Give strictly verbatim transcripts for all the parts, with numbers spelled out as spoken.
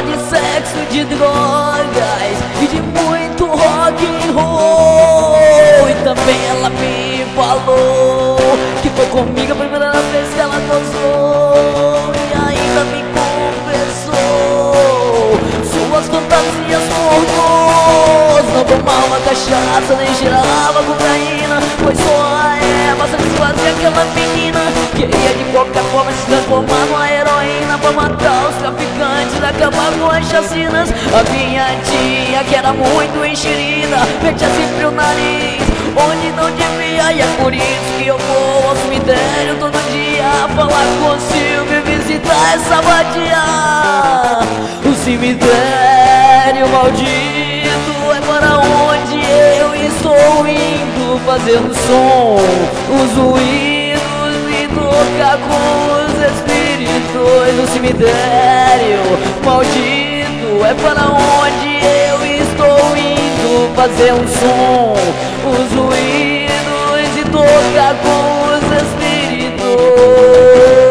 falava de sexo, de drogas e de muito rock and roll. E também ela me falou que foi comigo a primeira vez que ela gozou. E ainda me confessou suas fantasias pornôs. Não tomava cachaça, nem cheirava cocaína, pois só a erva satisfazia aquela menina. Queria de qualquer forma se transformar numa heroína pra matar os traficantes, acabar com as chacinas. A minha tia, que era muito enxerida, metia sempre o nariz onde não devia. E é por isso que eu vou ao cemitério todo dia falar com o Silvio e visitar essa vadia. O cemitério maldito é para onde eu estou indo, fazendo som, os ruídos e tocar com os espíritos. O cemitério maldito é para onde eu estou indo, fazer um som, os ruídos e tocar com os espíritos.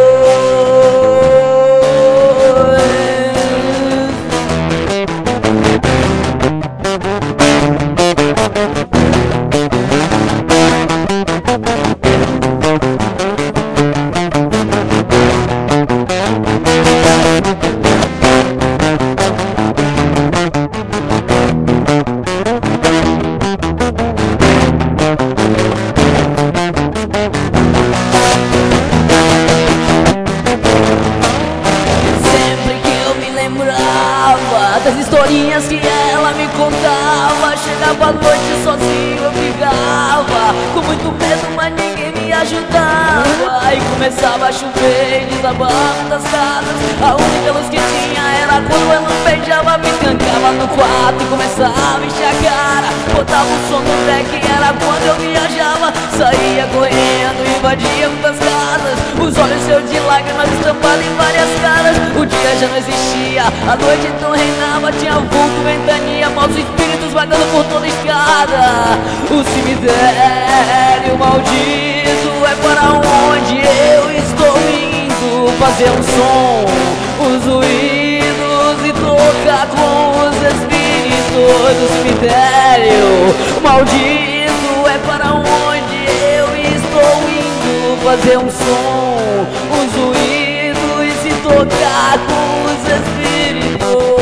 Das historinhas que ela me contava, chegava à noite sozinho, eu ficava com muito medo, mas ninguém me ajudava. E começava a chover e desabava das casas. A única luz que tinha era quando ela beijava, me trancava no quarto e começava a encher a cara. Botava o som no deck, era quando eu viajava. Saía correndo, invadia muitas casas, os olhos cheios de lágrimas estampados em várias caras. O dia já não existia, a noite então reinava, tinha vulto, ventania, maus espíritos vagando por toda a escada. O cemitério maldito é para onde eu estou indo, fazer um som, os ruídos e tocar com os espíritos. O cemitério maldito é para onde eu estou indo, fazer um som, os ruídos e tocar com os espíritos.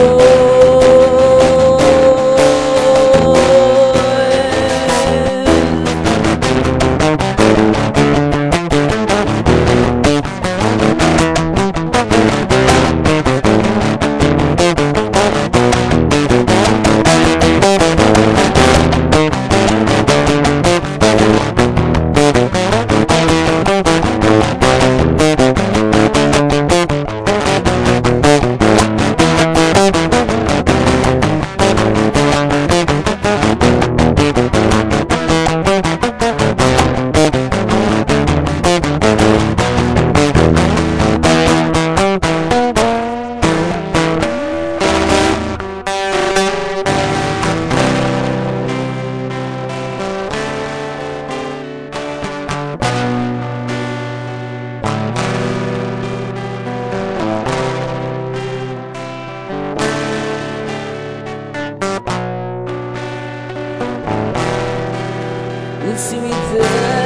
O cemitério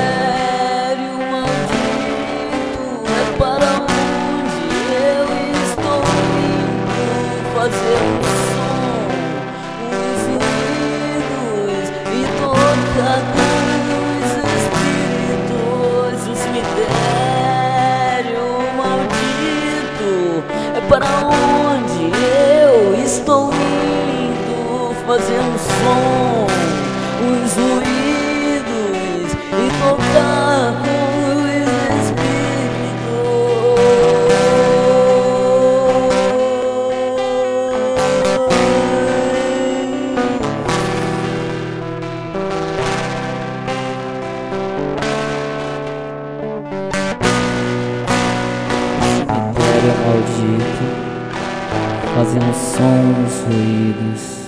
maldito é para onde eu estou indo, fazer um som, os ruídos e tocar com os espíritos. O cemitério maldito é para onde eu estou indo, fazer um som, os ruídos e tocar com os Cemitério maldito, fazendo som, os ruídos